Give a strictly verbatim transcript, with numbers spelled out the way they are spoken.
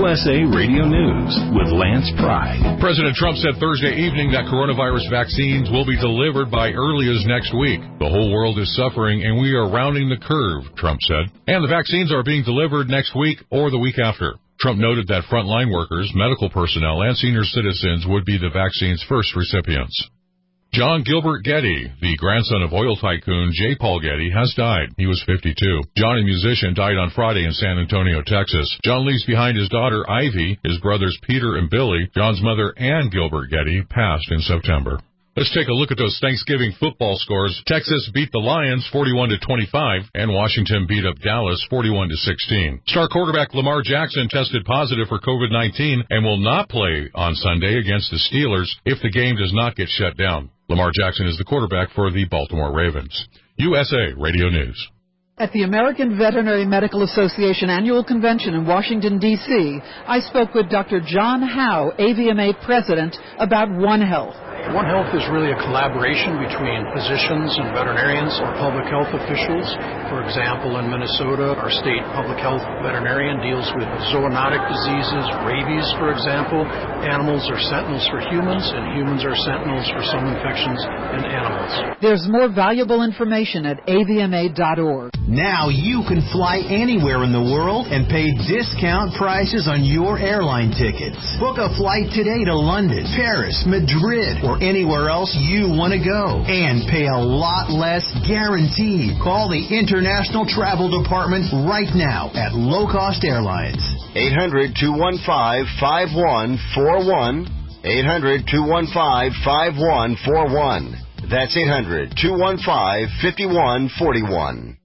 U S A Radio News with Lance Pride. President Trump said Thursday evening that coronavirus vaccines will be delivered by early as next week. The whole world is suffering, and we are rounding the curve, Trump said. And the vaccines are being delivered next week or the week after. Trump noted that frontline workers, medical personnel, and senior citizens would be the vaccine's first recipients. John Gilbert Getty, the grandson of oil tycoon J. Paul Getty, has died. He was fifty-two. John, a musician, died on Friday in San Antonio, Texas. John leaves behind his daughter, Ivy, his brothers Peter and Billy. John's mother, Ann Gilbert Getty, passed in September. Let's take a look at those Thanksgiving football scores. Texas beat the Lions forty-one to twenty-five, and Washington beat up Dallas forty-one to sixteen. Star quarterback Lamar Jackson tested positive for COVID nineteen and will not play on Sunday against the Steelers if the game does not get shut down. Lamar Jackson is the quarterback for the Baltimore Ravens. U S A Radio News. At the American Veterinary Medical Association Annual Convention in Washington, D C, I spoke with Doctor John Howe, A V M A President, about One Health. One Health is really a collaboration between physicians and veterinarians or public health officials. For example, in Minnesota, our state public health veterinarian deals with zoonotic diseases, rabies, for example. Animals are sentinels for humans, and humans are sentinels for some infections in animals. There's more valuable information at A V M A dot org. Now you can fly anywhere in the world and pay discount prices on your airline tickets. Book a flight today to London, Paris, Madrid, or anywhere else you want to go, and pay a lot less guaranteed. Call the International Travel Department right now at Low Cost Airlines. eight hundred, two one five, five one four one. eight hundred, two one five, five one four one. That's eight hundred, two one five, five one four one.